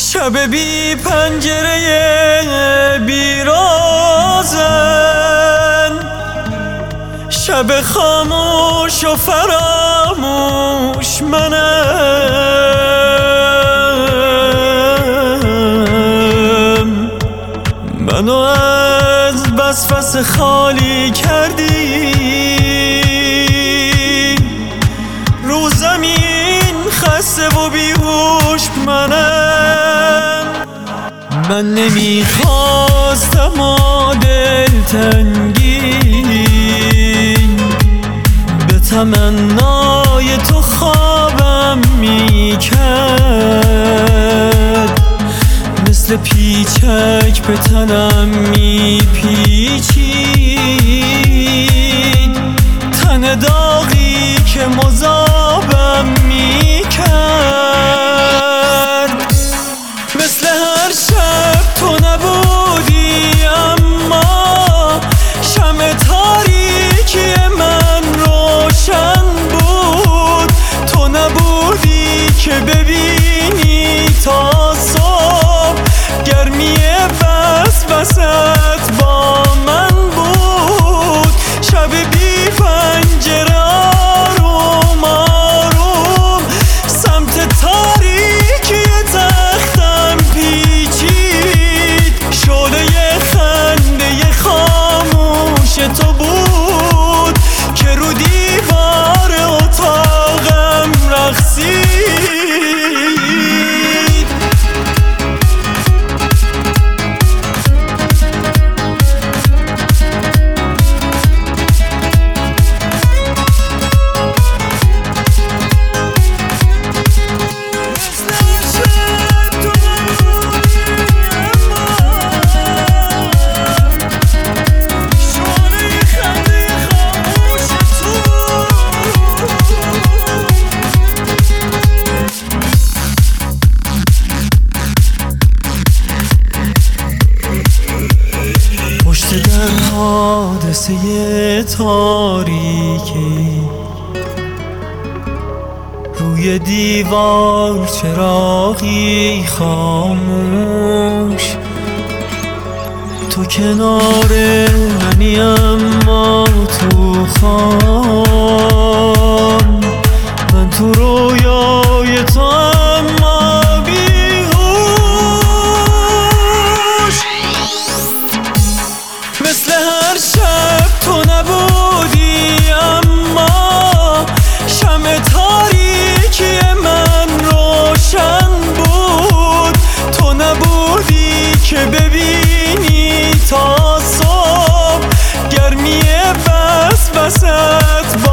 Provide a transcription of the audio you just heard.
شب بی پنجره بیرازن، شب خاموش و فراموش منم. منو از وسوسه خالی کردی، رو زمین خسته و بیهوش منم. من نمیخواستم و دلتنگی به تمنای تو خوابم میکرد، مثل پیچک به تنم میپیچید، تن داغی که مذابم میکرد. مثل هر شب تو نبودی، اما شمع تاریکی من روشن بود. تو نبودی که ببینی تا صبح، گرمی وسوست با من بود. شب بی پنجره آروم آروم سمت تاریکی تختم پیچید، شعله خنده خاموش تو بود که رو دیوار اتاقم رقصید. در حادثه تاریکی روی دیوار چراغی خاموش، تو کنار منی اما تو خواب، من تو رویای تو اما مثل هر شب تو نبودی، اما شمع تاریکی من روشن بود. تو نبودی که ببینی تا صبح، گرمی وسوست